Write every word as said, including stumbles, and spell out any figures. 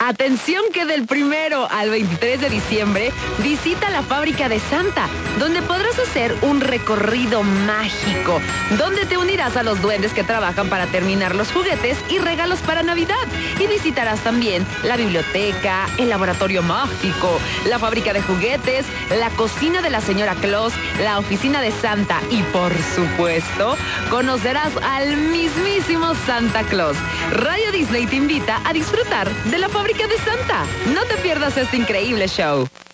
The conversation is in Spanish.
Atención que del primero al veintitrés de diciembre visita la Fábrica de Santa, donde podrás hacer un recorrido mágico, donde te unirás a los duendes que trabajan para terminar los juguetes y regalos para Navidad. Y visitarás también la biblioteca, el laboratorio mágico, la fábrica de juguetes, la cocina de la señora Claus, la oficina de Santa y, por supuesto, conocerás al mismísimo Santa Claus. Radio Disney te invita a disfrutar de la Fábrica de Santa. No te pierdas este increíble show.